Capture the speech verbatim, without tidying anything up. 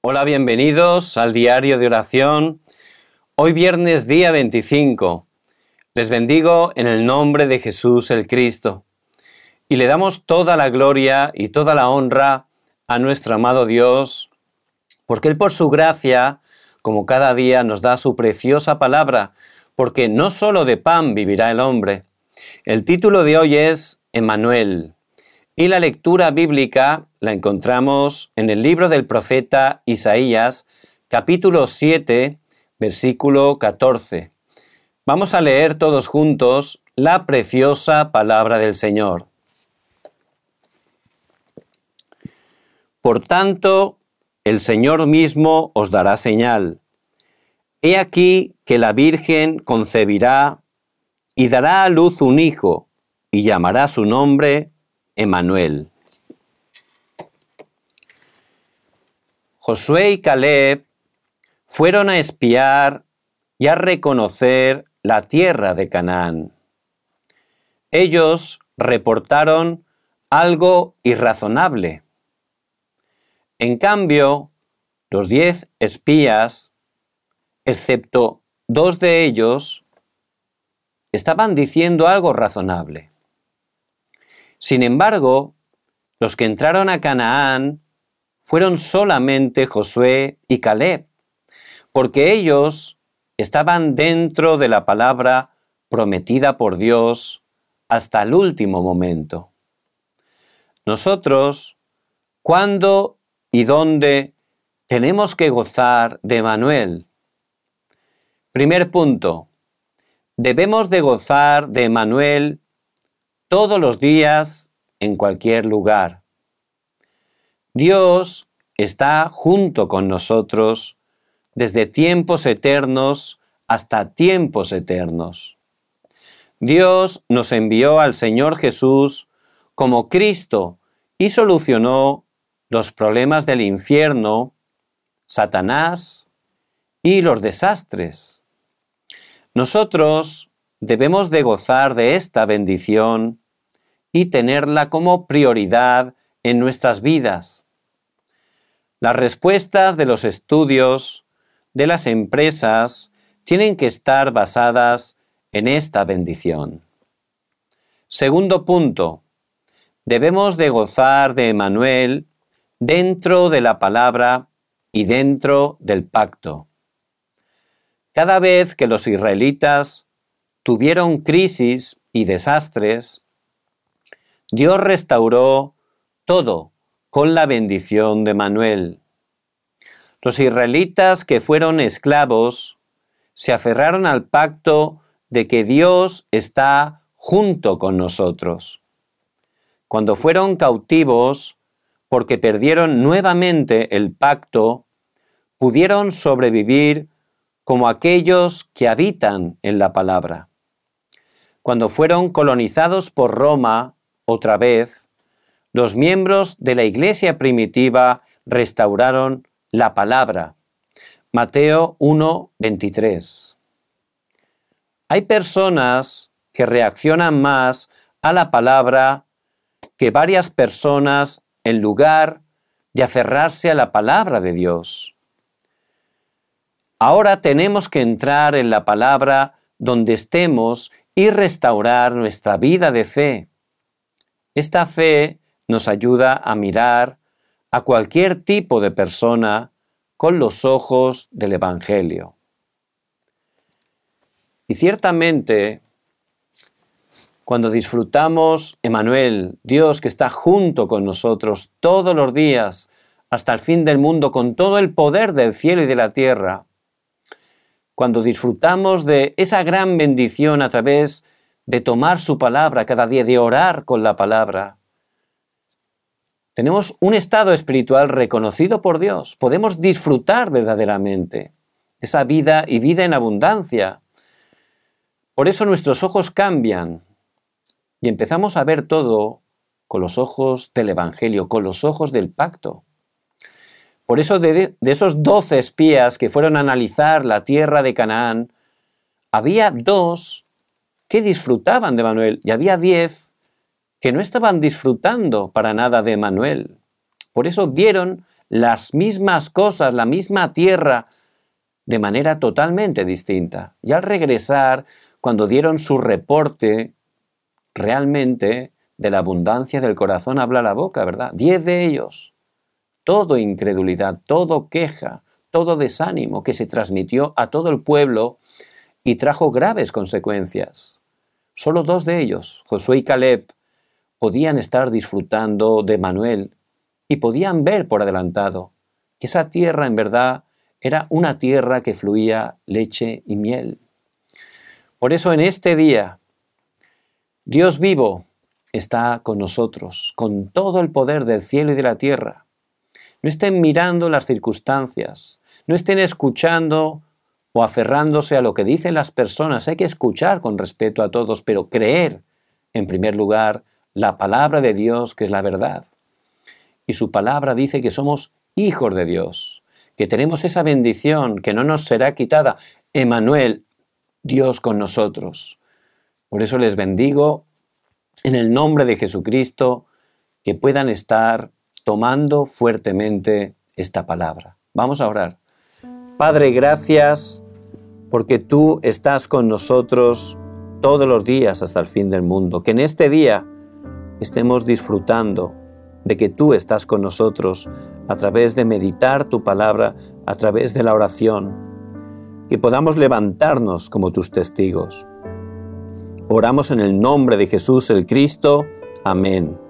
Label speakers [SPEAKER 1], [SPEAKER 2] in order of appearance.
[SPEAKER 1] Hola, bienvenidos al diario de oración. Hoy viernes día veinticinco. Les bendigo en el nombre de Jesús el Cristo. Y le damos toda la gloria y toda la honra a nuestro amado Dios, porque Él por su gracia, como cada día, nos da su preciosa palabra, porque no solo de pan vivirá el hombre. El título de hoy es Emmanuel. Y la lectura bíblica la encontramos en el libro del profeta Isaías, capítulo siete, versículo catorce. Vamos a leer todos juntos la preciosa palabra del Señor. Por tanto, el Señor mismo os dará señal. He aquí que la Virgen concebirá y dará a luz un hijo, y llamará su nombre Emmanuel. Josué y Caleb fueron a espiar y a reconocer la tierra de Canaán. Ellos reportaron algo irrazonable. En cambio, los diez espías, excepto dos de ellos, estaban diciendo algo razonable. Sin embargo, los que entraron a Canaán fueron solamente Josué y Caleb, porque ellos estaban dentro de la palabra prometida por Dios hasta el último momento. Nosotros, ¿cuándo y dónde tenemos que gozar de Emmanuel? Primer punto, debemos de gozar de Emmanuel todos los días, en cualquier lugar. Dios está junto con nosotros desde tiempos eternos hasta tiempos eternos. Dios nos envió al Señor Jesús como Cristo y solucionó los problemas del infierno, Satanás y los desastres. Nosotros debemos de gozar de esta bendición y tenerla como prioridad en nuestras vidas. Las respuestas de los estudios, de las empresas, tienen que estar basadas en esta bendición. Segundo punto, debemos de gozar de Emmanuel dentro de la palabra y dentro del pacto. Cada vez que los israelitas tuvieron crisis y desastres, Dios restauró todo con la bendición de Emmanuel. Los israelitas que fueron esclavos se aferraron al pacto de que Dios está junto con nosotros. Cuando fueron cautivos, porque perdieron nuevamente el pacto, pudieron sobrevivir como aquellos que habitan en la palabra. Cuando fueron colonizados por Roma, otra vez, los miembros de la iglesia primitiva restauraron la palabra. Mateo uno, veintitrés. Hay personas que reaccionan más a la palabra que varias personas en lugar de aferrarse a la palabra de Dios. Ahora tenemos que entrar en la palabra donde estemos y restaurar nuestra vida de fe. Esta fe nos ayuda a mirar a cualquier tipo de persona con los ojos del Evangelio. Y ciertamente, cuando disfrutamos Emmanuel, Dios que está junto con nosotros todos los días hasta el fin del mundo con todo el poder del cielo y de la tierra, cuando disfrutamos de esa gran bendición a través de tomar su palabra cada día, de orar con la palabra, tenemos un estado espiritual reconocido por Dios. Podemos disfrutar verdaderamente esa vida y vida en abundancia. Por eso nuestros ojos cambian y empezamos a ver todo con los ojos del Evangelio, con los ojos del pacto. Por eso de, de esos doce espías que fueron a analizar la tierra de Canaán, había dos que disfrutaban de Emmanuel y había diez que no estaban disfrutando para nada de Emmanuel. Por eso vieron las mismas cosas, la misma tierra, de manera totalmente distinta. Y al regresar, cuando dieron su reporte, realmente de la abundancia del corazón habla la boca, ¿verdad? Diez de ellos, todo incredulidad, todo queja, todo desánimo que se transmitió a todo el pueblo y trajo graves consecuencias. Solo dos de ellos, Josué y Caleb, podían estar disfrutando de Manuel y podían ver por adelantado que esa tierra en verdad era una tierra que fluía leche y miel. Por eso en este día, Dios vivo está con nosotros, con todo el poder del cielo y de la tierra. No estén mirando las circunstancias, no estén escuchando o aferrándose a lo que dicen las personas. Hay que escuchar con respeto a todos, pero creer, en primer lugar, la palabra de Dios, que es la verdad. Y su palabra dice que somos hijos de Dios, que tenemos esa bendición que no nos será quitada. Emmanuel, Dios con nosotros. Por eso les bendigo en el nombre de Jesucristo, que puedan estar tomando fuertemente esta palabra. Vamos a orar. Padre, gracias porque tú estás con nosotros todos los días hasta el fin del mundo. Que en este día estemos disfrutando de que tú estás con nosotros a través de meditar tu palabra, a través de la oración, que podamos levantarnos como tus testigos. Oramos en el nombre de Jesús el Cristo. Amén.